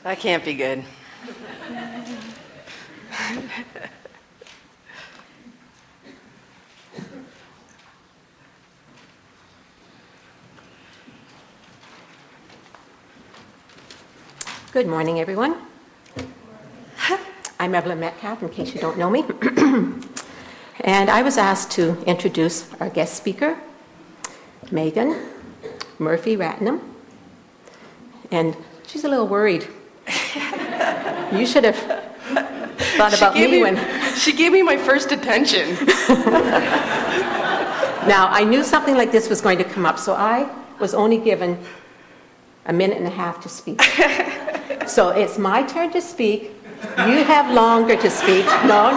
That can't be good. Good morning, everyone. I'm Evelyn Metcalf, in case you don't know me. And I was asked to introduce our guest speaker, Megan Murphy Ratnam. And she's a little worried. You should have thought about me when... She gave me my first attention. Now, I knew something like this was going to come up, so I was only given a minute and a half to speak. So it's my turn to speak. You have longer to speak. No.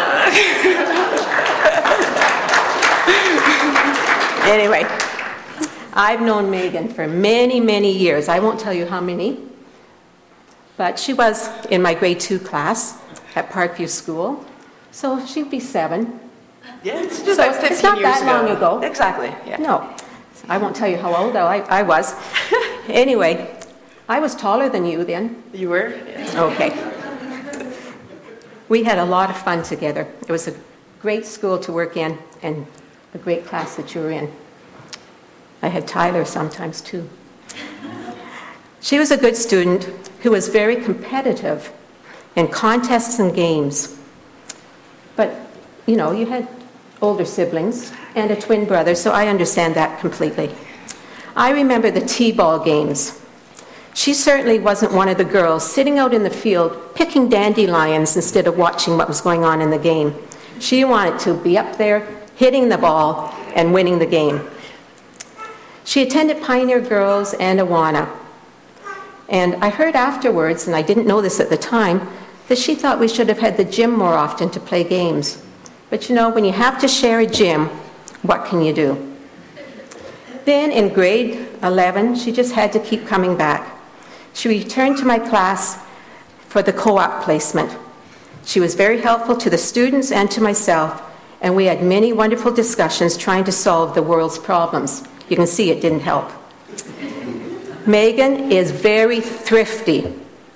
Anyway, I've known Megan for many, many years. I won't tell you how many. But she was in my grade 2 class at Parkview School. So she'd be 7. Yeah, it's just like 15 it's not years that long ago. Exactly, yeah. No. I won't tell you how old I was. Anyway, I was taller than you then. You were? Yeah. Okay. We had a lot of fun together. It was a great school to work in and a great class that you were in. I had Tyler sometimes too. She was a good student who was very competitive in contests and games. But, you know, you had older siblings and a twin brother, so I understand that completely. I remember the T-ball games. She certainly wasn't one of the girls sitting out in the field picking dandelions instead of watching what was going on in the game. She wanted to be up there hitting the ball and winning the game. She attended Pioneer Girls and Awana. And I heard afterwards, and I didn't know this at the time, that she thought we should have had the gym more often to play games. But you know, when you have to share a gym, what can you do? Then in grade 11, she just had to keep coming back. She returned to my class for the co-op placement. She was very helpful to the students and to myself, and we had many wonderful discussions trying to solve the world's problems. You can see it didn't help. Megan is very thrifty.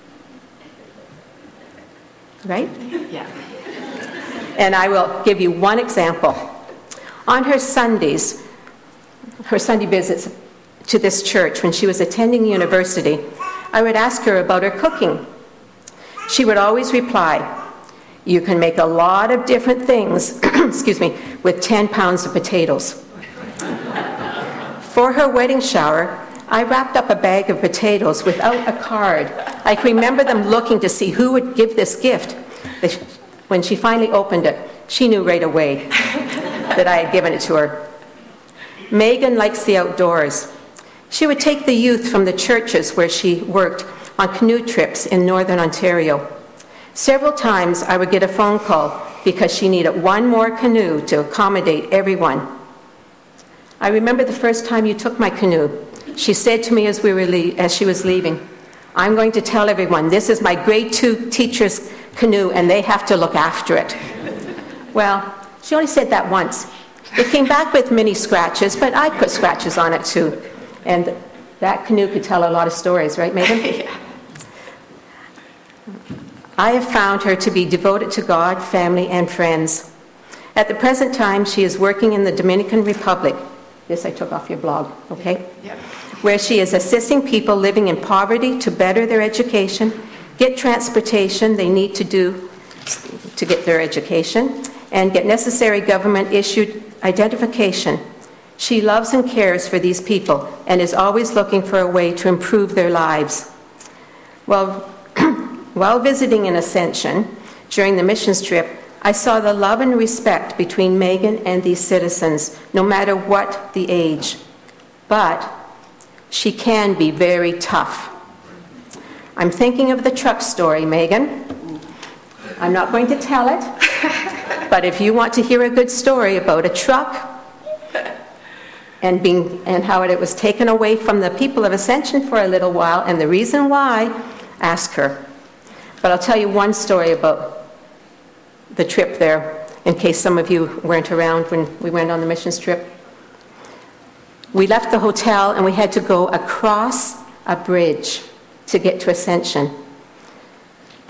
Right? Yeah. And I will give you one example. On her Sundays, her Sunday visits to this church when she was attending university, I would ask her about her cooking. She would always reply, "You can make a lot of different things, with 10 pounds of potatoes." For her wedding shower, I wrapped up a bag of potatoes without a card. I can remember them looking to see who would give this gift. When she finally opened it, she knew right away that I had given it to her. Megan likes the outdoors. She would take the youth from the churches where she worked on canoe trips in northern Ontario. Several times I would get a phone call because she needed one more canoe to accommodate everyone. I remember the first time you took my canoe. She said to me as she was leaving, "I'm going to tell everyone this is my grade 2 teacher's canoe and they have to look after it." Well, she only said that once. It came back with many scratches, but I put scratches on it too. And that canoe could tell a lot of stories, right, Megan? Yeah. I have found her to be devoted to God, family, and friends. At the present time, she is working in the Dominican Republic. This I took off your blog, okay? Yeah. Where she is assisting people living in poverty to better their education, get transportation they need to do to get their education, and get necessary government-issued identification. She loves and cares for these people and is always looking for a way to improve their lives. Well, while visiting in Ascension during the missions trip, I saw the love and respect between Megan and these citizens, no matter what the age. But she can be very tough. I'm thinking of the truck story, Megan. I'm not going to tell it, but if you want to hear a good story about a truck and how it was taken away from the people of Ascension for a little while, and the reason why, ask her. But I'll tell you one story about the trip there, in case some of you weren't around when we went on the missions trip. We left the hotel and we had to go across a bridge to get to Ascension.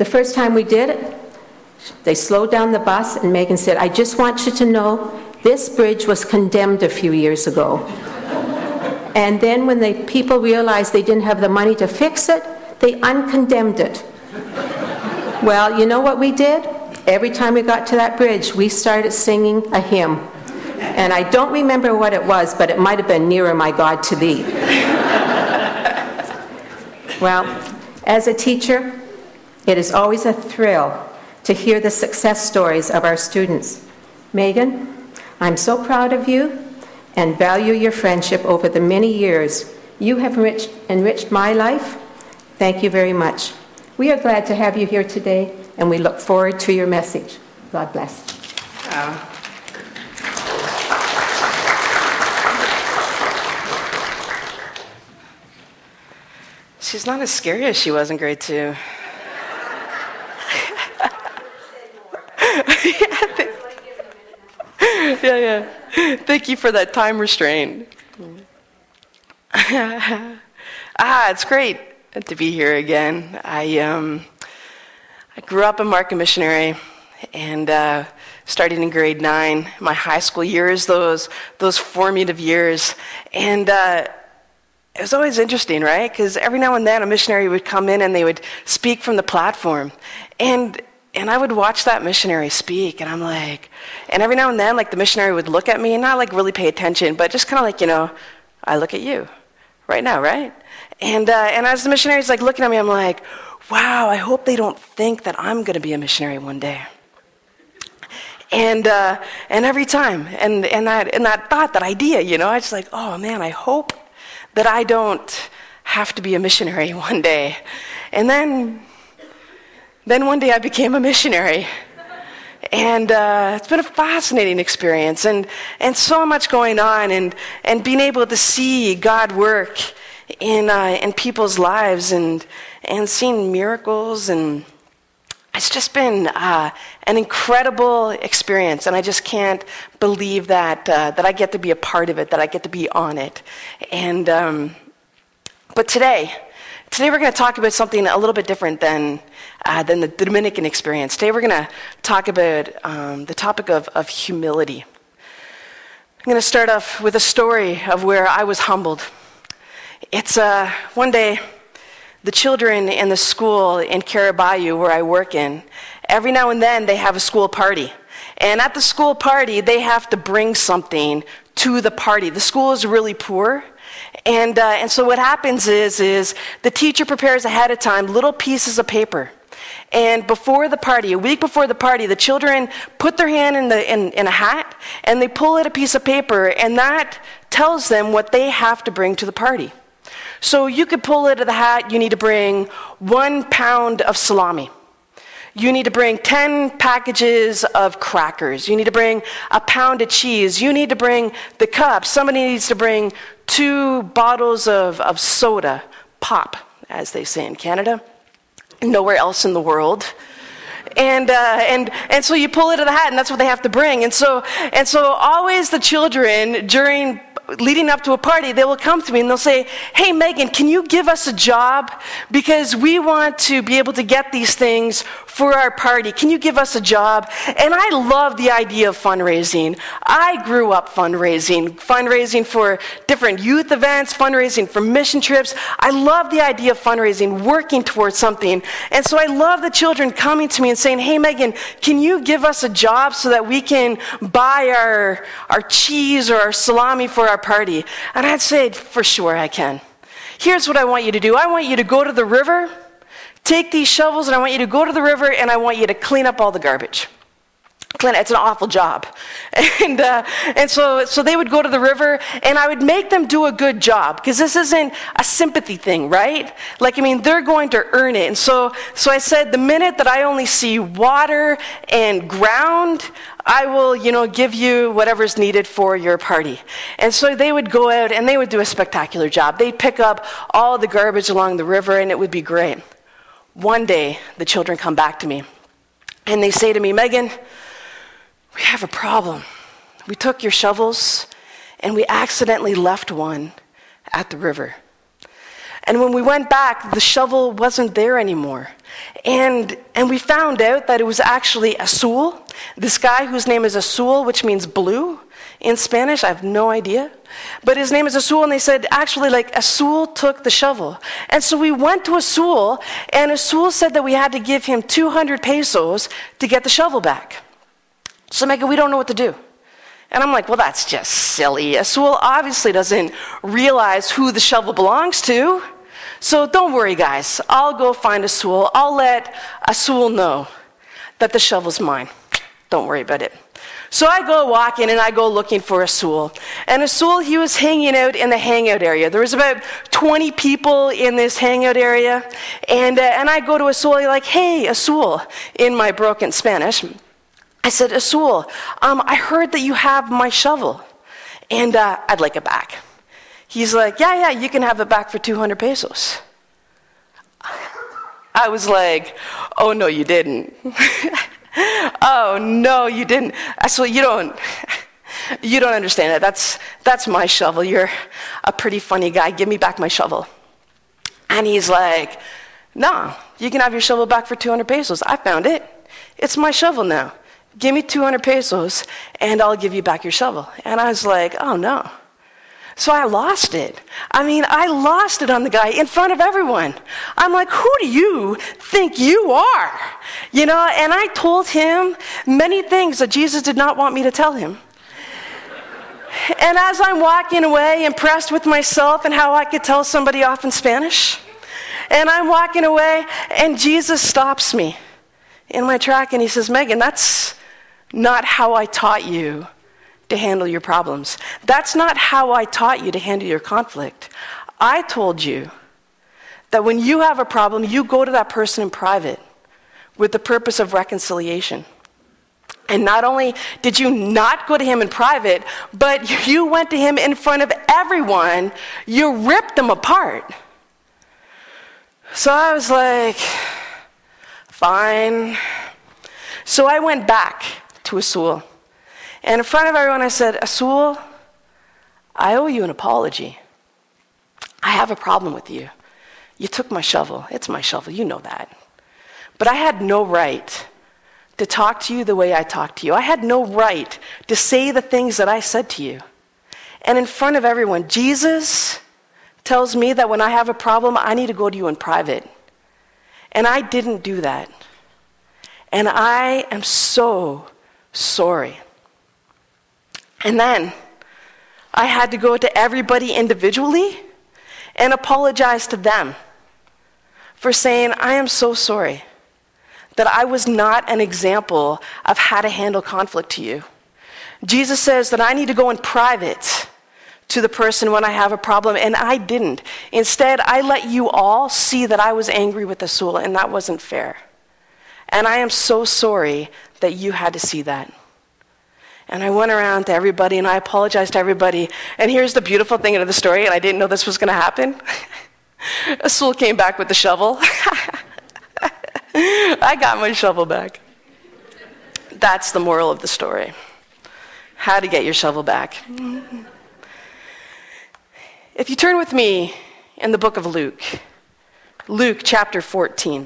The first time we did it, they slowed down the bus, and Megan said, "I just want you to know this bridge was condemned a few years ago." And then when the people realized they didn't have the money to fix it, they uncondemned it. Well, you know what we did? Every time we got to that bridge, we started singing a hymn. And I don't remember what it was, but it might have been "Nearer, My God, to Thee." Well, as a teacher, it is always a thrill to hear the success stories of our students. Megan, I'm so proud of you and value your friendship over the many years you have enriched my life. Thank you very much. We are glad to have you here today, and we look forward to your message. God bless. She's not as scary as she was in grade 2. Yeah. Thank you for that time restraint. It's great to be here again. I grew up in Markham Missionary, and started in grade 9, my high school years, those formative years, and it was always interesting, right? Because every now and then a missionary would come in and they would speak from the platform, and I would watch that missionary speak, and I'm like, and every now and then, like, the missionary would look at me and not like really pay attention, but just kind of like, I look at you right now, right? And as the missionary's like looking at me, I'm like, wow, I hope they don't think that I'm going to be a missionary one day. And every time, and that thought, that idea, I just like, oh man, I hope that I don't have to be a missionary one day. And then one day I became a missionary. And it's been a fascinating experience, and so much going on, and being able to see God work in people's lives, and seeing miracles, and it's just been an incredible experience, and I just can't believe that I get to be a part of it, that I get to be on it. And but today we're going to talk about something a little bit different than the Dominican experience. Today we're going to talk about the topic of humility. I'm going to start off with a story of where I was humbled. It's one day, the children in the school in Caraballo, where I work in, every now and then they have a school party. And at the school party, they have to bring something to the party. The school is really poor. And so what happens is the teacher prepares ahead of time little pieces of paper. And before the party, a week before the party, the children put their hand in a hat, and they pull out a piece of paper, and that tells them what they have to bring to the party. So you could pull out of the hat, you need to bring 1 pound of salami. You need to bring 10 packages of crackers. You need to bring a pound of cheese. You need to bring the cups. Somebody needs to bring 2 bottles of soda, pop, as they say in Canada, nowhere else in the world. And so you pull it out of the hat, and that's what they have to bring. And so always the children, leading up to a party, they will come to me and they'll say, "Hey, Megan, can you give us a job? Because we want to be able to get these things for our party. Can you give us a job?" And I love the idea of fundraising. I grew up fundraising for different youth events, fundraising for mission trips. I love the idea of fundraising, working towards something. And so I love the children coming to me and saying, "Hey, Megan, can you give us a job so that we can buy our cheese or our salami for our party?" And I'd say, "For sure I can. Here's what I want you to do. I want you to go to the river, take these shovels, and I want you to go to the river, and I want you to clean up all the garbage." It's an awful job. And so they would go to the river, and I would make them do a good job, because this isn't a sympathy thing, right? They're going to earn it. And so I said, the minute that I only see water and ground, I will, give you whatever's needed for your party. And so they would go out, and they would do a spectacular job. They'd pick up all the garbage along the river, and it would be great. One day, the children come back to me, and they say to me, "Megan, we have a problem. We took your shovels, and we accidentally left one at the river. And when we went back, the shovel wasn't there anymore. And we found out that it was actually Azul, this guy whose name is Azul, which means blue in Spanish. I have no idea. But his name is Azul, and they said, actually, like, Azul took the shovel. And so we went to Azul, and Azul said that we had to give him 200 pesos to get the shovel back. So Megan, we don't know what to do. And I'm like, well, that's just silly. Azul obviously doesn't realize who the shovel belongs to. So don't worry, guys. I'll go find Azul. I'll let Azul know that the shovel's mine. Don't worry about it. So I go walking and I go looking for Azul. And Azul, he was hanging out in the hangout area. There was about 20 people in this hangout area. And I go to Azul, I'm like, hey, Azul, in my broken Spanish. I said, Azul, I heard that you have my shovel. And I'd like it back. He's like, yeah, you can have it back for 200 pesos. I was like, oh, no, you didn't. Oh, no, you didn't. So you don't understand it. That's my shovel. You're a pretty funny guy. Give me back my shovel. And he's like, no, you can have your shovel back for 200 pesos. I found it. It's my shovel now. Give me 200 pesos and I'll give you back your shovel. And I was like, oh, no. So I lost it. I lost it on the guy in front of everyone. I'm like, who do you think you are? And I told him many things that Jesus did not want me to tell him. And as I'm walking away, impressed with myself and how I could tell somebody off in Spanish, and I'm walking away, and Jesus stops me in my track, and he says, Megan, that's not how I taught you to handle your problems. That's not how I taught you to handle your conflict. I told you that when you have a problem, you go to that person in private with the purpose of reconciliation. And not only did you not go to him in private, but you went to him in front of everyone. You ripped them apart. So I was like, fine. So I went back to Azul. And in front of everyone, I said, Azul, I owe you an apology. I have a problem with you. You took my shovel. It's my shovel. You know that. But I had no right to talk to you the way I talked to you. I had no right to say the things that I said to you. And in front of everyone, Jesus tells me that when I have a problem, I need to go to you in private. And I didn't do that. And I am so sorry. And then I had to go to everybody individually and apologize to them for saying, I am so sorry that I was not an example of how to handle conflict to you. Jesus says that I need to go in private to the person when I have a problem, and I didn't. Instead, I let you all see that I was angry with Azul, and that wasn't fair. And I am so sorry that you had to see that. And I went around to everybody, and I apologized to everybody. And here's the beautiful thing of the story, and I didn't know this was going to happen. Azul came back with the shovel. I got my shovel back. That's the moral of the story. How to get your shovel back. If you turn with me in the book of Luke, Luke chapter 14.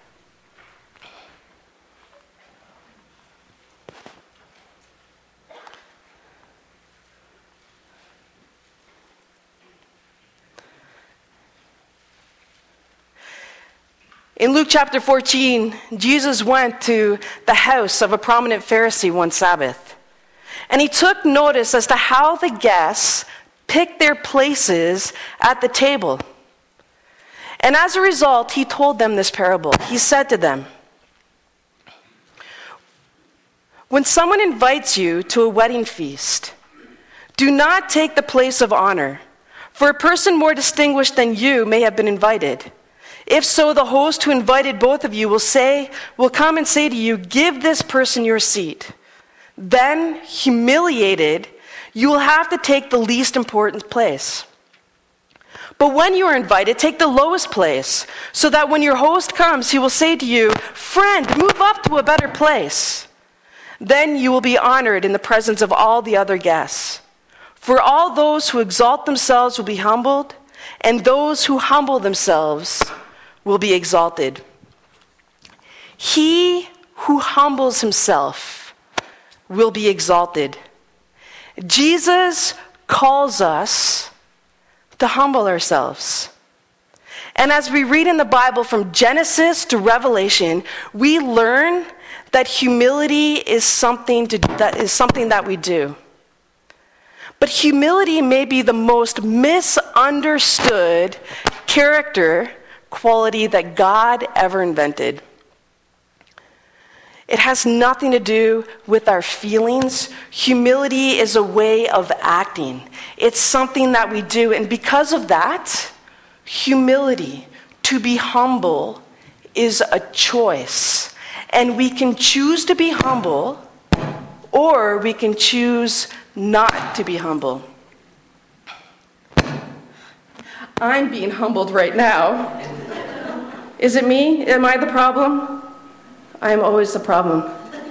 In Luke chapter 14, Jesus went to the house of a prominent Pharisee one Sabbath. And he took notice as to how the guests picked their places at the table. And as a result, he told them this parable. He said to them, when someone invites you to a wedding feast, do not take the place of honor, for a person more distinguished than you may have been invited. If so, the host who invited both of you will come and say to you, give this person your seat. Then, humiliated, you will have to take the least important place. But when you are invited, take the lowest place, so that when your host comes, he will say to you, friend, move up to a better place. Then you will be honored in the presence of all the other guests. For all those who exalt themselves will be humbled, and those who humble themselves will be exalted. He who humbles himself will be exalted. Jesus calls us to humble ourselves. And as we read in the Bible from Genesis to Revelation, we learn that humility is something that we do. But humility may be the most misunderstood character quality that God ever invented. It has nothing to do with our feelings. Humility is a way of acting. It's something that we do. And because of that, humility, to be humble, is a choice. And we can choose to be humble, or we can choose not to be humble. I'm being humbled right now. Is it me? Am I the problem? I am always the problem.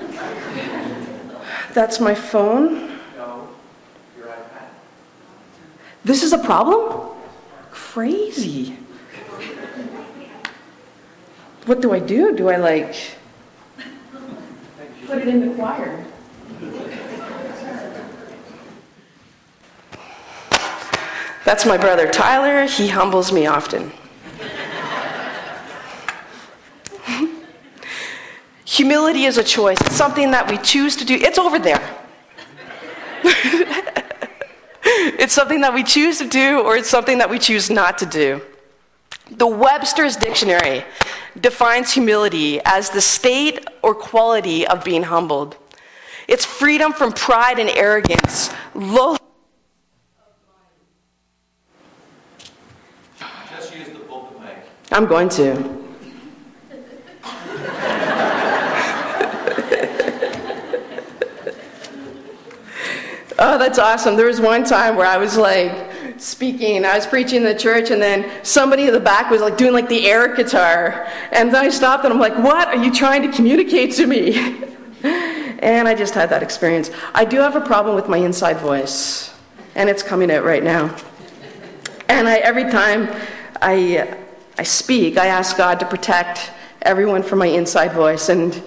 That's my phone. No, your iPad. This is a problem? Crazy. What do? Do I put it in the choir? That's my brother Tyler. He humbles me often. Humility is a choice. It's something that we choose to do. It's over there. It's something that we choose to do, or it's something that we choose not to do. The Webster's Dictionary defines humility as the state or quality of being humbled. It's freedom from pride and arrogance, Just use the pulpit mic. I'm going to. Oh, that's awesome. There was one time where I was speaking, I was preaching in the church, and then somebody in the back was doing the air guitar. And then I stopped and I'm like, what are you trying to communicate to me? And I just had that experience. I do have a problem with my inside voice, and it's coming out right now. And every time I speak, I ask God to protect everyone from my inside voice, and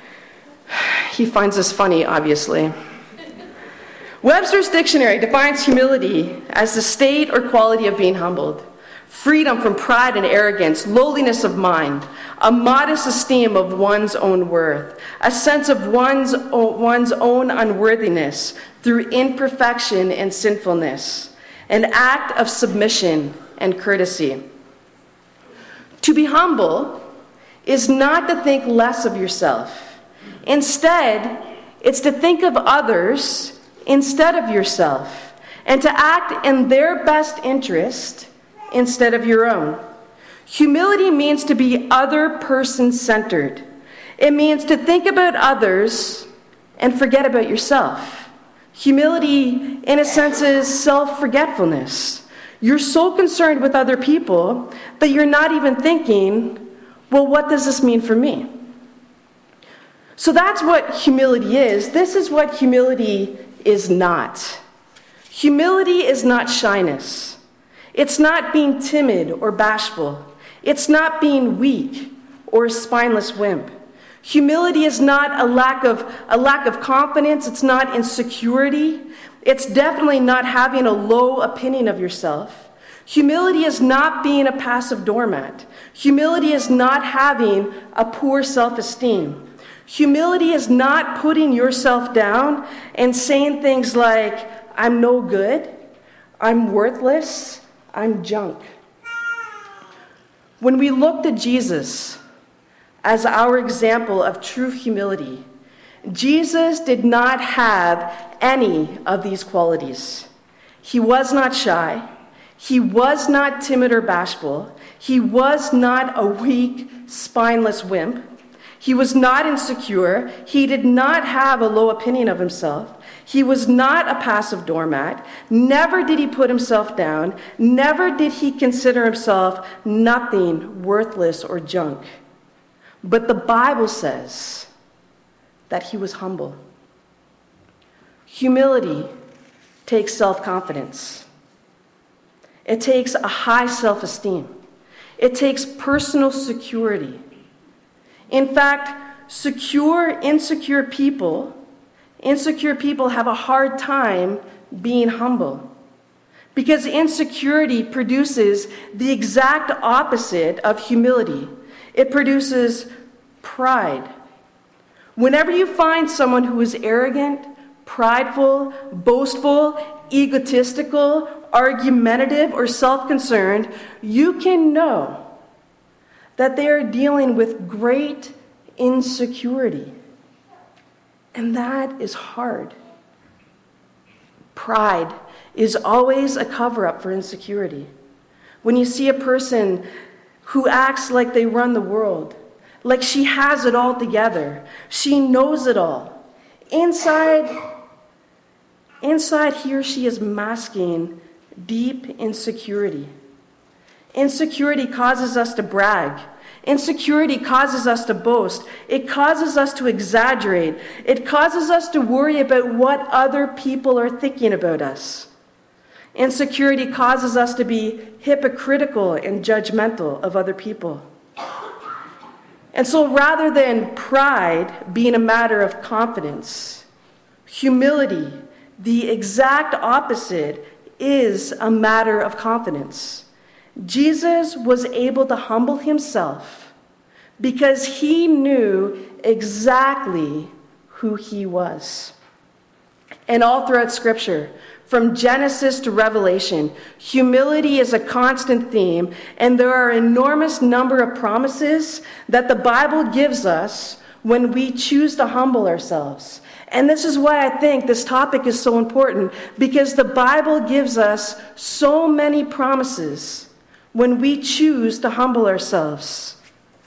he finds this funny, obviously. Webster's Dictionary defines humility as the state or quality of being humbled, freedom from pride and arrogance, lowliness of mind, a modest esteem of one's own worth, a sense of one's own unworthiness through imperfection and sinfulness, an act of submission and courtesy. To be humble is not to think less of yourself. Instead, it's to think of others instead of yourself, and to act in their best interest instead of your own. Humility means to be other person-centered. It means to think about others and forget about yourself. Humility, in a sense, is self-forgetfulness. You're so concerned with other people that you're not even thinking, well, what does this mean for me? So that's what humility is. This is what humility is not. Humility is not shyness. It's not being timid or bashful. It's not being weak or a spineless wimp. Humility is not a lack of confidence. It's not insecurity. It's definitely not having a low opinion of yourself. Humility is not being a passive doormat. Humility is not having a poor self-esteem. Humility is not putting yourself down and saying things like, I'm no good, I'm worthless, I'm junk. When we look to Jesus as our example of true humility, Jesus did not have any of these qualities. He was not shy. He was not timid or bashful. He was not a weak, spineless wimp. He was not insecure. He did not have a low opinion of himself. He was not a passive doormat. Never did he put himself down. Never did he consider himself nothing, worthless, or junk. But the Bible says that he was humble. Humility takes self-confidence. It takes a high self-esteem. It takes personal security. In fact, insecure people have a hard time being humble. Because insecurity produces the exact opposite of humility. It produces pride. Whenever you find someone who is arrogant, prideful, boastful, egotistical, argumentative, or self-concerned, you can know that they are dealing with great insecurity. And that is hard. Pride is always a cover-up for insecurity. When you see a person who acts like they run the world, like she has it all together, she knows it all. Inside, he or she is masking deep insecurity. Insecurity causes us to brag. Insecurity causes us to boast. It causes us to exaggerate. It causes us to worry about what other people are thinking about us. Insecurity causes us to be hypocritical and judgmental of other people. And so rather than pride being a matter of confidence, humility, the exact opposite, is a matter of confidence. Jesus was able to humble himself because he knew exactly who he was. And all throughout Scripture, from Genesis to Revelation, humility is a constant theme, and there are an enormous number of promises that the Bible gives us when we choose to humble ourselves. And this is why I think this topic is so important, because the Bible gives us so many promises when we choose to humble ourselves.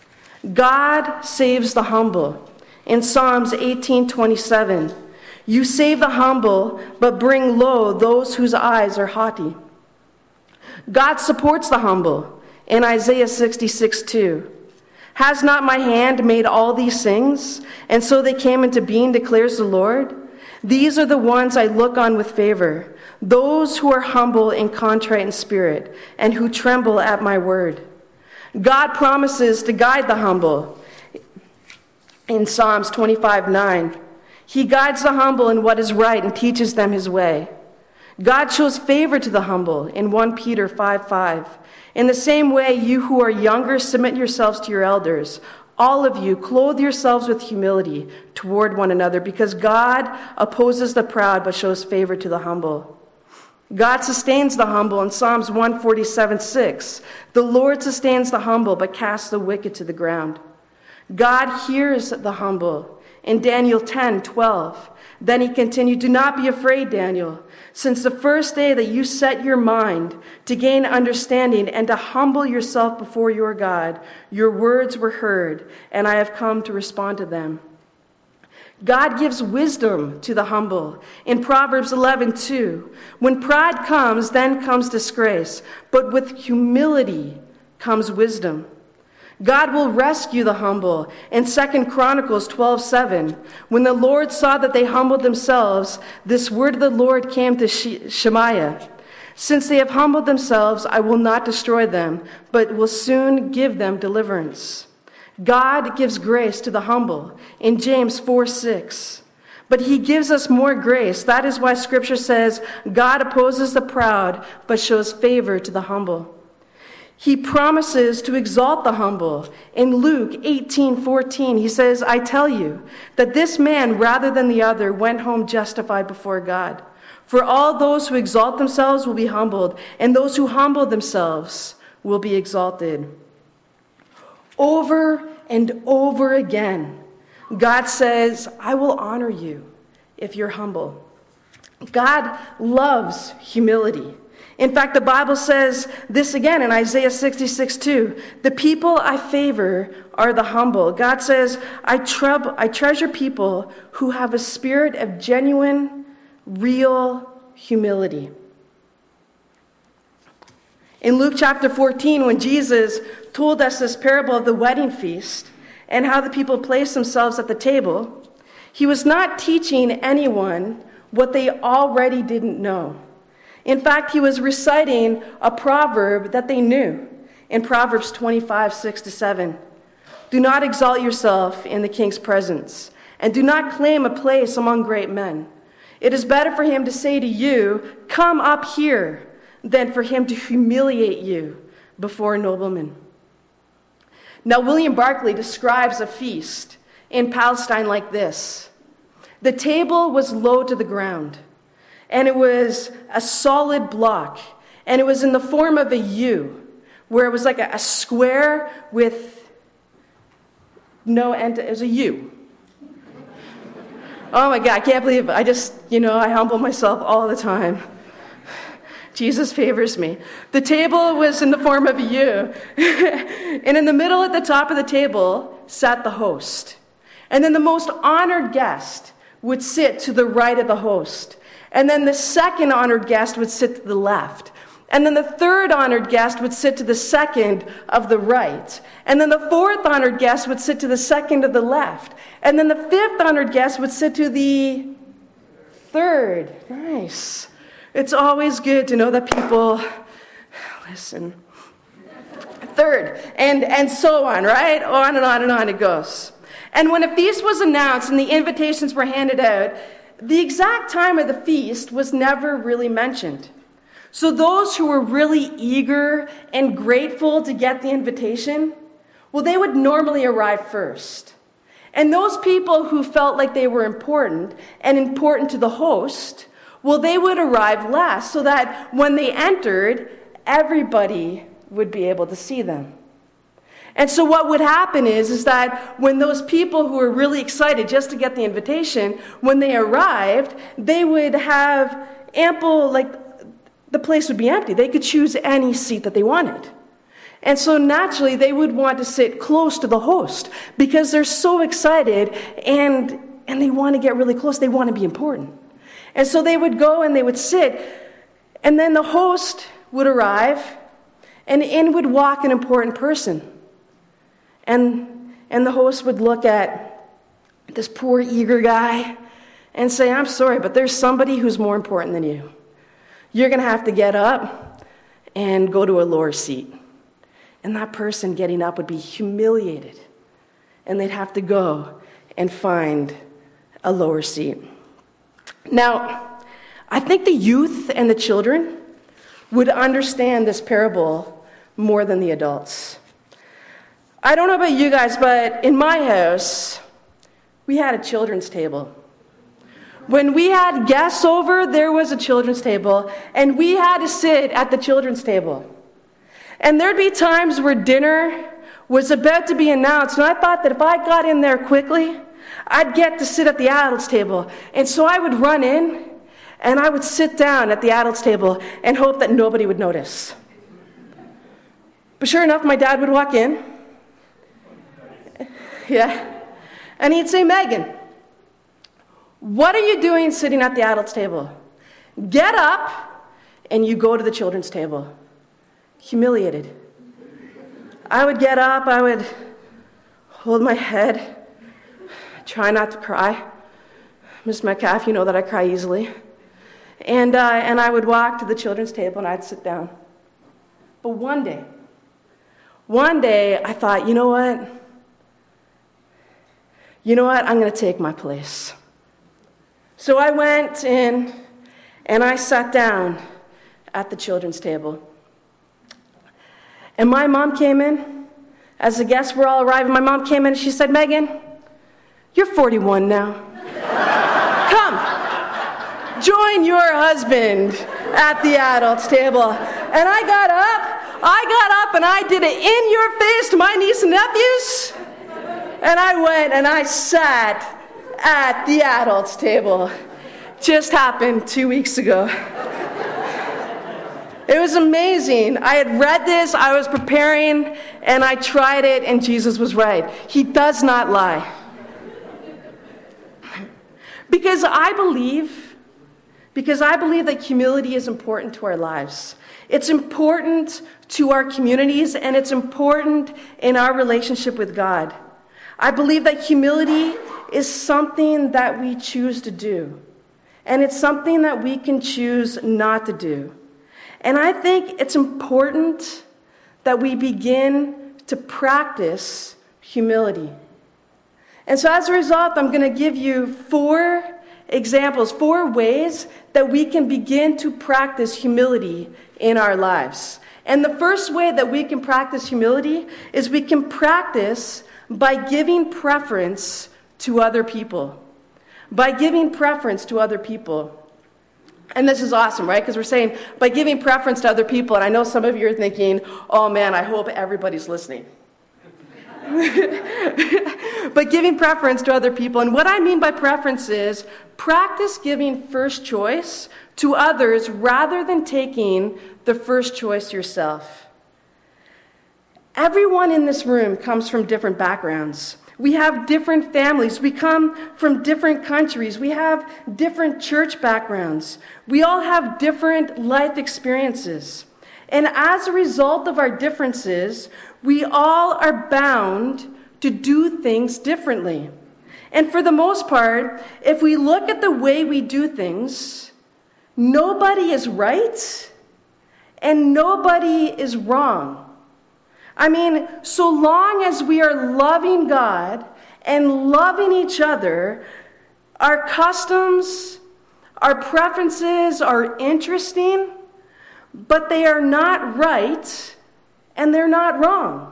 God saves the humble. In Psalms 18:27, you save the humble, but bring low those whose eyes are haughty. God supports the humble. In Isaiah 66:2, has not my hand made all these things? And so they came into being, declares the Lord. These are the ones I look on with favor, those who are humble and contrite in spirit, and who tremble at my word. God promises to guide the humble. In Psalms 25:9, he guides the humble in what is right and teaches them his way. God shows favor to the humble in 1 Peter 5:5. In the same way, you who are younger, submit yourselves to your elders. All of you, clothe yourselves with humility toward one another, because God opposes the proud but shows favor to the humble. God sustains the humble in Psalms 147:6. The Lord sustains the humble but casts the wicked to the ground. God hears the humble in Daniel 10:12. Then he continued, do not be afraid, Daniel. Since the first day that you set your mind to gain understanding and to humble yourself before your God, your words were heard, and I have come to respond to them. God gives wisdom to the humble. In Proverbs 11:2, when pride comes, then comes disgrace, but with humility comes wisdom. God will rescue the humble. In 2 Chronicles 12:7, when the Lord saw that they humbled themselves, this word of the Lord came to Shemaiah. Since they have humbled themselves, I will not destroy them, but will soon give them deliverance. God gives grace to the humble in James 4:6. But he gives us more grace. That is why Scripture says, God opposes the proud, but shows favor to the humble. He promises to exalt the humble. In Luke 18:14, he says, I tell you that this man, rather than the other, went home justified before God. For all those who exalt themselves will be humbled, and those who humble themselves will be exalted. Over and over again, God says, I will honor you if you're humble. God loves humility. In fact, the Bible says this again in Isaiah 66:2. The people I favor are the humble. God says, I treasure people who have a spirit of genuine, real humility. In Luke chapter 14, when Jesus told us this parable of the wedding feast and how the people placed themselves at the table, he was not teaching anyone what they already didn't know. In fact, he was reciting a proverb that they knew in Proverbs 25:6-7. Do not exalt yourself in the king's presence, and do not claim a place among great men. It is better for him to say to you, 'Come up here,' than for him to humiliate you before noblemen." Now, William Barclay describes a feast in Palestine like this. The table was low to the ground, and it was a solid block, and it was in the form of a U, where it was like a square with no end. It was a U. Oh my God, I can't believe it. I humble myself all the time. Jesus favors me. The table was in the form of a U. And in the middle at the top of the table sat the host. And then the most honored guest would sit to the right of the host. And then the second honored guest would sit to the left. And then the third honored guest would sit to the second of the right. And then the fourth honored guest would sit to the second of the left. And then the fifth honored guest would sit to the third. Nice. It's always good to know that people listen. Third, and so on, right? On and on and on it goes. And when a feast was announced and the invitations were handed out, the exact time of the feast was never really mentioned. So those who were really eager and grateful to get the invitation, well, they would normally arrive first. And those people who felt like they were important and important to the host, well, they would arrive last so that when they entered, everybody would be able to see them. And so what would happen is that when those people who were really excited just to get the invitation, when they arrived, they would have ample, the place would be empty. They could choose any seat that they wanted. And so naturally, they would want to sit close to the host because they're so excited and they want to get really close. They want to be important. And so they would go and they would sit, and then the host would arrive, and in would walk an important person. And the host would look at this poor, eager guy and say, "I'm sorry, but there's somebody who's more important than you. You're going to have to get up and go to a lower seat." And that person getting up would be humiliated, and they'd have to go and find a lower seat. Now, I think the youth and the children would understand this parable more than the adults. I don't know about you guys, but in my house, we had a children's table. When we had guests over, there was a children's table, and we had to sit at the children's table. And there'd be times where dinner was about to be announced, and I thought that if I got in there quickly, I'd get to sit at the adults' table. And so I would run in, and I would sit down at the adults' table and hope that nobody would notice. But sure enough, my dad would walk in. Yeah. And he'd say, "Megan, what are you doing sitting at the adults' table? Get up and you go to the children's table." Humiliated. I would get up, I would hold my head, try not to cry. Ms. Metcalf, you know that I cry easily. And I would walk to the children's table and I'd sit down. But one day I thought, you know what? I'm going to take my place. So I went in and I sat down at the children's table. And my mom came in. As the guests were all arriving, my mom came in and she said, "Megan, you're 41 now. Come, join your husband at the adults' table." And I got up and I did it in your face to my niece and nephews. And I went and I sat at the adults' table. Just happened 2 weeks ago. It was amazing. I had read this, I was preparing, and I tried it, and Jesus was right. He does not lie. Because I believe that humility is important to our lives. It's important to our communities, and it's important in our relationship with God. I believe that humility is something that we choose to do, and it's something that we can choose not to do. And I think it's important that we begin to practice humility. And so as a result, I'm going to give you 4 examples, 4 ways that we can begin to practice humility in our lives. And the first way that we can practice humility is we can practice by giving preference to other people. By giving preference to other people. And this is awesome, right? Because we're saying by giving preference to other people, and I know some of you are thinking, oh man, I hope everybody's listening. But giving preference to other people. And what I mean by preference is practice giving first choice to others rather than taking the first choice yourself. Everyone in this room comes from different backgrounds. We have different families. We come from different countries. We have different church backgrounds. We all have different life experiences. And as a result of our differences, we all are bound to do things differently. And for the most part, if we look at the way we do things, nobody is right and nobody is wrong. I mean, so long as we are loving God and loving each other, our customs, our preferences are interesting, but they are not right and they're not wrong.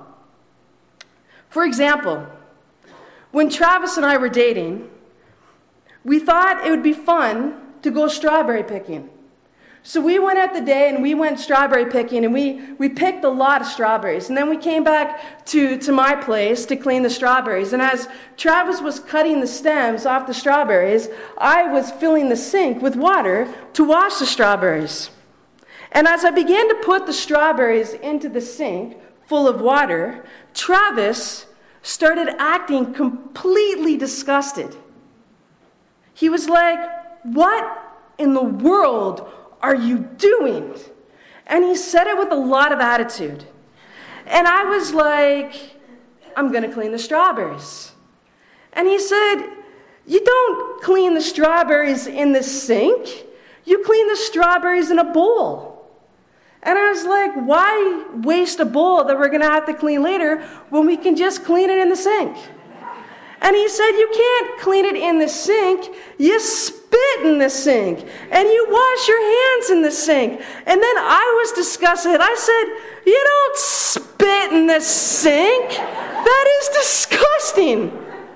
For example, when Travis and I were dating, we thought it would be fun to go strawberry picking. So we went out the day and we went strawberry picking and we picked a lot of strawberries. And then we came back to my place to clean the strawberries. And as Travis was cutting the stems off the strawberries, I was filling the sink with water to wash the strawberries. And as I began to put the strawberries into the sink full of water, Travis started acting completely disgusted. He was like, "What in the world are you doing?" And he said it with a lot of attitude. And I was like, "I'm going to clean the strawberries." And he said, "You don't clean the strawberries in the sink. You clean the strawberries in a bowl." And I was like, "Why waste a bowl that we're going to have to clean later when we can just clean it in the sink?" And he said, "You can't clean it in the sink. You spit in the sink. And you wash your hands in the sink." And then I was disgusted. I said, "You don't spit in the sink. That is disgusting."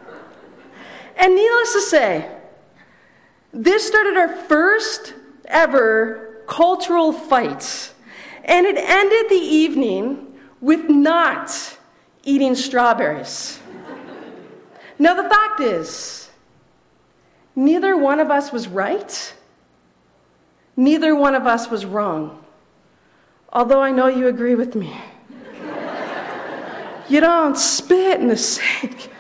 And needless to say, this started our first ever cultural fight. And it ended the evening with not eating strawberries. Now, the fact is, neither one of us was right. Neither one of us was wrong. Although I know you agree with me. You don't spit in the sink.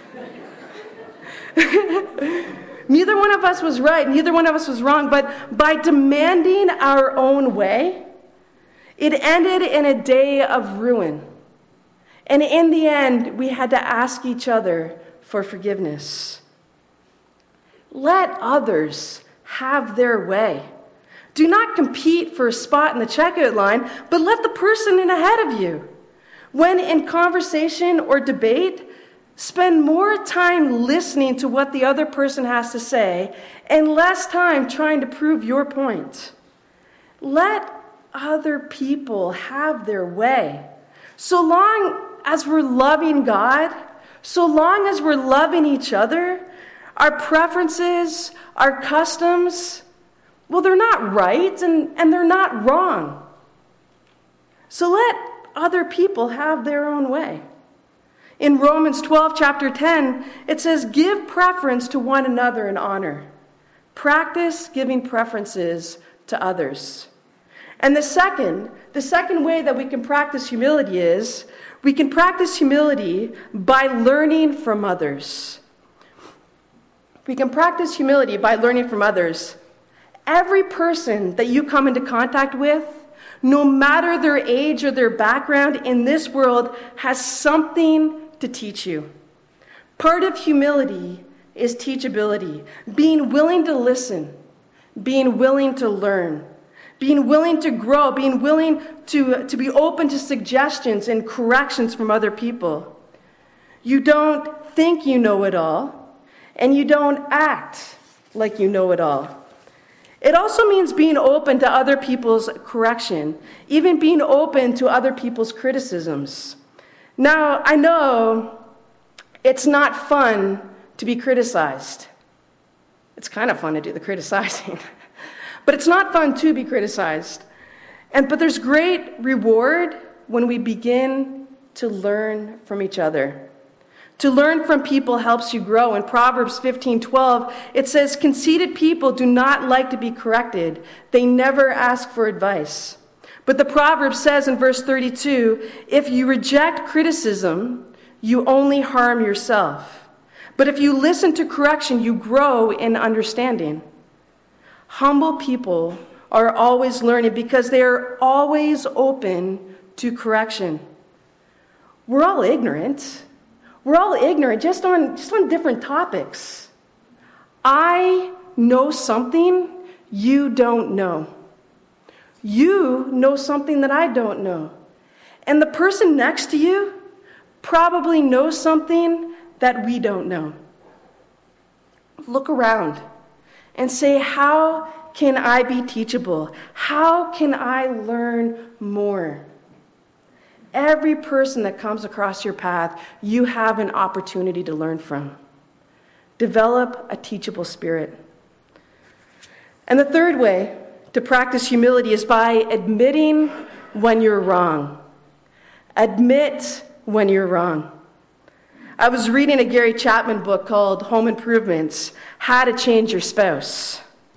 Neither one of us was right. Neither one of us was wrong. But by demanding our own way, it ended in a day of ruin. And in the end, we had to ask each other for forgiveness. Let others have their way. Do not compete for a spot in the checkout line, but let the person in ahead of you. When in conversation or debate, spend more time listening to what the other person has to say and less time trying to prove your point. Let other people have their way. So long as we're loving God, so long as we're loving each other, our preferences, our customs, well, they're not right and they're not wrong. So let other people have their own way. In Romans 12, chapter 10, it says, "Give preference to one another in honor. Practice giving preferences to others." And the second way that we can practice humility is we can practice humility by learning from others. We can practice humility by learning from others. Every person that you come into contact with, no matter their age or their background in this world, has something to teach you. Part of humility is teachability, being willing to listen, being willing to learn, being willing to grow, being willing to be open to suggestions and corrections from other people. You don't think you know it all, and you don't act like you know it all. It also means being open to other people's correction, even being open to other people's criticisms. Now, I know it's not fun to be criticized. It's kind of fun to do the criticizing, but it's not fun to be criticized. But there's great reward when we begin to learn from each other. To learn from people helps you grow. In Proverbs 15:12, it says, "Conceited people do not like to be corrected. They never ask for advice." But the proverb says in verse 32, "If you reject criticism, you only harm yourself. But if you listen to correction, you grow in understanding." Humble people are always learning because they are always open to correction. We're all ignorant. We're all ignorant just on different topics. I know something you don't know. You know something that I don't know. And the person next to you probably knows something that we don't know. Look around and say, how can I be teachable? How can I learn more? Every person that comes across your path, you have an opportunity to learn from. Develop a teachable spirit. And the third way to practice humility is by admitting when you're wrong. Admit when you're wrong. I was reading a Gary Chapman book called Home Improvements, How to Change Your Spouse.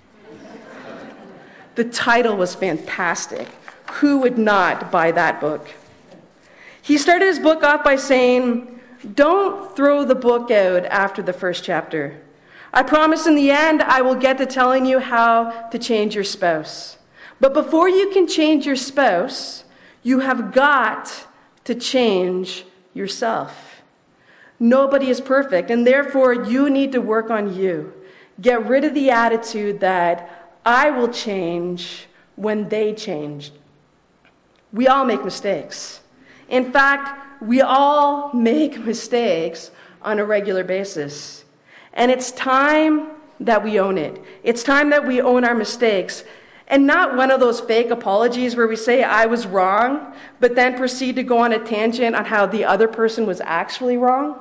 The title was fantastic. Who would not buy that book? He started his book off by saying, "Don't throw the book out after the first chapter. I promise in the end I will get to telling you how to change your spouse. But before you can change your spouse, you have got to change yourself. Nobody is perfect, and therefore you need to work on you. Get rid of the attitude that I will change when they change." We all make mistakes. In fact, we all make mistakes on a regular basis. And it's time that we own it. It's time that we own our mistakes. And not one of those fake apologies where we say, "I was wrong," but then proceed to go on a tangent on how the other person was actually wrong.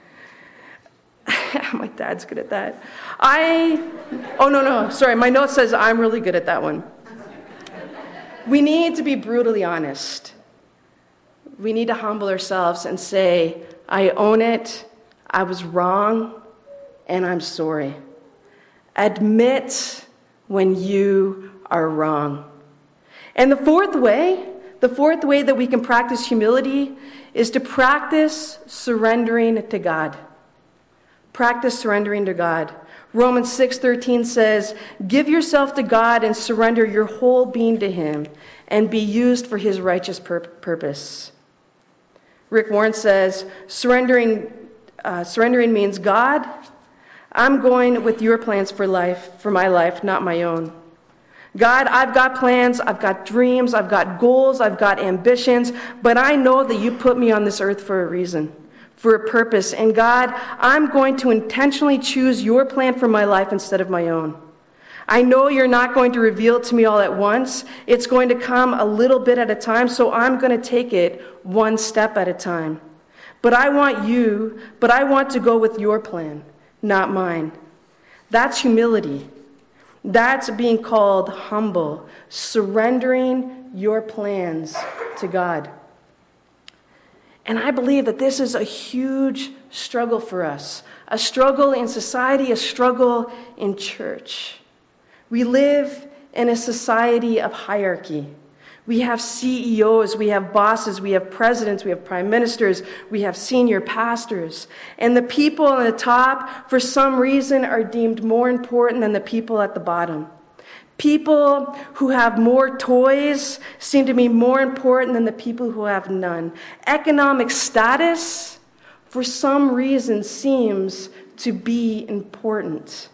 My dad's good at that. Sorry, my note says I'm really good at that one. We need to be brutally honest. We need to humble ourselves and say, "I own it, I was wrong, and I'm sorry." Admit when you are wrong. And the fourth way that we can practice humility is to practice surrendering to God. Practice surrendering to God. Romans 6:13 says, "Give yourself to God and surrender your whole being to Him and be used for His righteous purpose." Rick Warren says, surrendering means, "God, I'm going with your plans for my life, not my own. God, I've got plans, I've got dreams, I've got goals, I've got ambitions, but I know that you put me on this earth for a reason, for a purpose. And God, I'm going to intentionally choose your plan for my life instead of my own. I know you're not going to reveal it to me all at once. It's going to come a little bit at a time, so I'm going to take it one step at a time. But I want to go with your plan, not mine." That's humility. That's being called humble, surrendering your plans to God. And I believe that this is a huge struggle for us, a struggle in society, a struggle in church. We live in a society of hierarchy. We have CEOs, we have bosses, we have presidents, we have prime ministers, we have senior pastors. And the people on the top, for some reason, are deemed more important than the people at the bottom. People who have more toys seem to be more important than the people who have none. Economic status, for some reason, seems to be important.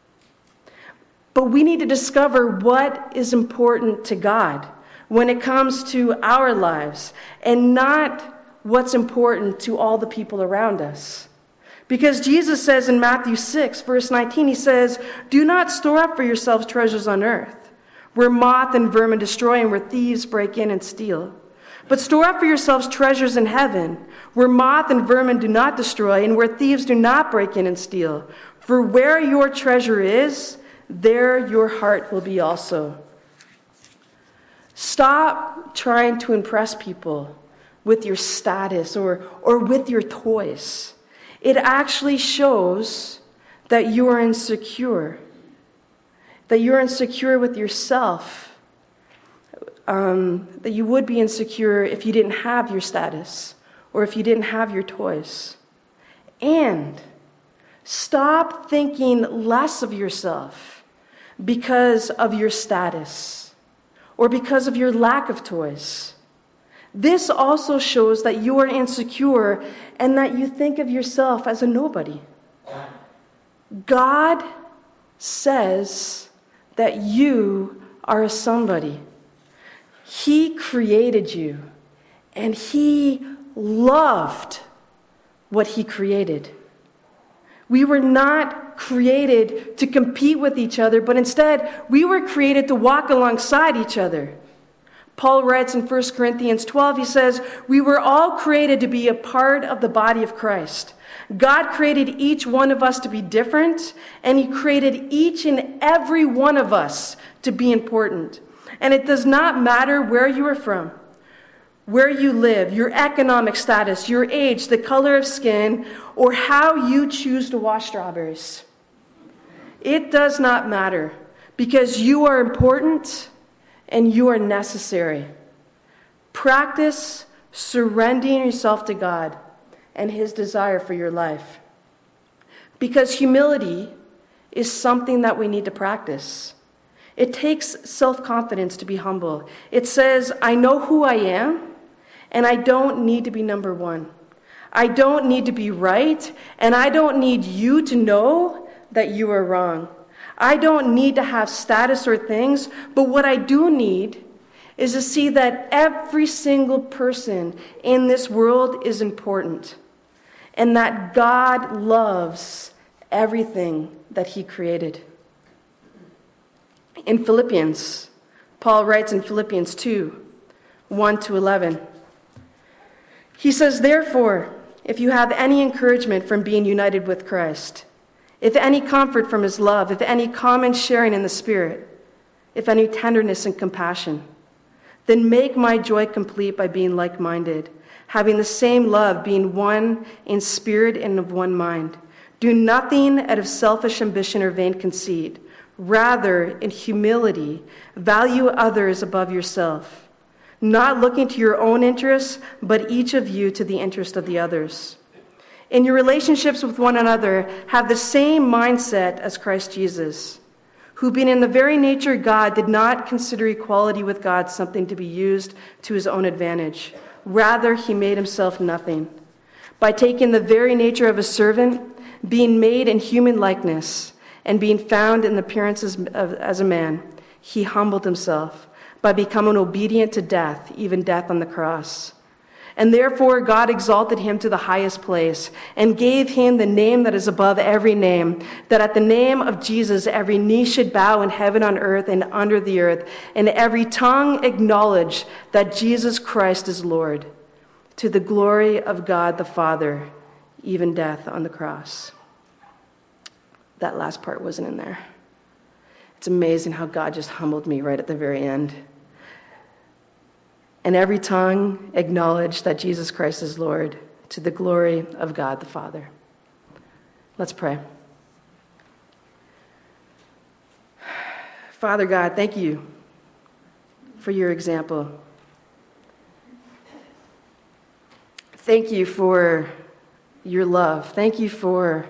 But we need to discover what is important to God when it comes to our lives, and not what's important to all the people around us. Because Jesus says in Matthew 6, verse 19, he says, "Do not store up for yourselves treasures on earth, where moth and vermin destroy and where thieves break in and steal. But store up for yourselves treasures in heaven, where moth and vermin do not destroy and where thieves do not break in and steal. For where your treasure is, there your heart will be also." Stop trying to impress people with your status or with your toys. It actually shows that you are insecure, that you're insecure with yourself, that you would be insecure if you didn't have your status or if you didn't have your toys. And stop thinking less of yourself because of your status or because of your lack of toys. This also shows that you are insecure and that you think of yourself as a nobody. God says that you are a somebody. He created you, and He loved what He created. We were not created to compete with each other, but instead, we were created to walk alongside each other. Paul writes in 1 Corinthians 12, he says, "We were all created to be a part of the body of Christ." God created each one of us to be different, and He created each and every one of us to be important. And it does not matter where you are from, where you live, your economic status, your age, the color of skin, or how you choose to wash strawberries. It does not matter, because you are important and you are necessary. Practice surrendering yourself to God and His desire for your life. Because humility is something that we need to practice. It takes self-confidence to be humble. It says, I know who I am, and I don't need to be number one. I don't need to be right, and I don't need you to know that you are wrong. I don't need to have status or things, but what I do need is to see that every single person in this world is important, and that God loves everything that He created. In Philippians, Paul writes in Philippians 2, 1-11, he says, "Therefore, if you have any encouragement from being united with Christ, if any comfort from His love, if any common sharing in the Spirit, if any tenderness and compassion, then make my joy complete by being like-minded, having the same love, being one in spirit and of one mind. Do nothing out of selfish ambition or vain conceit. Rather, in humility, value others above yourself, not looking to your own interests, but each of you to the interest of the others. In your relationships with one another, have the same mindset as Christ Jesus, who being in the very nature God, did not consider equality with God something to be used to His own advantage. Rather, He made Himself nothing. By taking the very nature of a servant, being made in human likeness, and being found in appearance as a man, He humbled Himself by becoming obedient to death, even death on the cross. And therefore God exalted Him to the highest place and gave Him the name that is above every name, that at the name of Jesus every knee should bow in heaven, on earth, and under the earth, and every tongue acknowledge that Jesus Christ is Lord, to the glory of God the Father, even death on the cross." That last part wasn't in there. It's amazing how God just humbled me right at the very end. And every tongue acknowledge that Jesus Christ is Lord, to the glory of God the Father. Let's pray. Father God, thank You for Your example. Thank You for Your love. Thank You for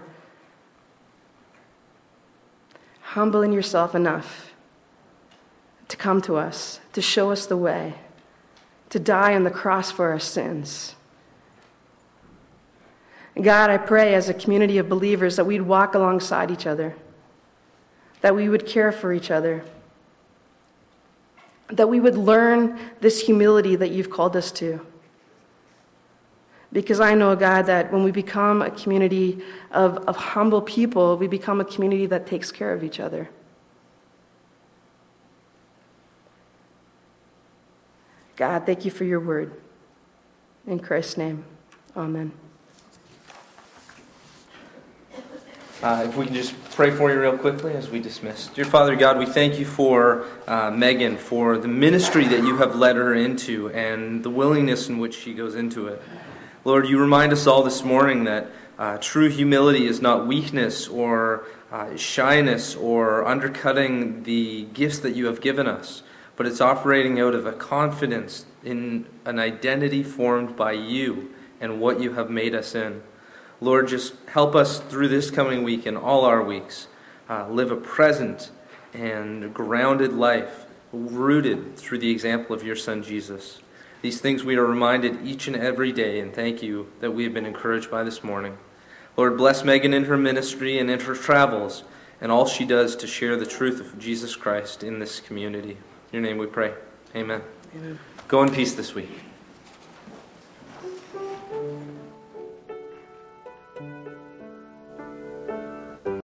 humbling Yourself enough to come to us, to show us the way, to die on the cross for our sins. God, I pray as a community of believers that we'd walk alongside each other, that we would care for each other, that we would learn this humility that You've called us to. Because I know, God, that when we become a community of humble people, we become a community that takes care of each other. God, thank you for your word. In Christ's name, amen. If we can just pray for you real quickly as we dismiss. Dear Father God, we thank you for Megan, for the ministry that you have led her into and the willingness in which she goes into it. Lord, you remind us all this morning that true humility is not weakness or shyness or undercutting the gifts that you have given us, but it's operating out of a confidence in an identity formed by you and what you have made us in. Lord, just help us through this coming week and all our weeks live a present and grounded life rooted through the example of your Son, Jesus. These things we are reminded each and every day, and thank you that we have been encouraged by this morning. Lord, bless Megan in her ministry and in her travels and all she does to share the truth of Jesus Christ in this community. In your name we pray. Amen. Amen. Go in peace this week.